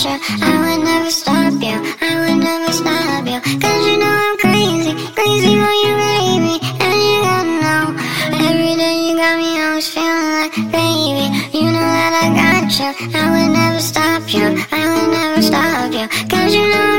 you. I would never stop you, I would never stop you. Cause you know I'm crazy, crazy for you, baby. And you gotta know, every day you got me always feeling like, baby, you know that I got you. I would never stop you, I would never stop you. Cause you know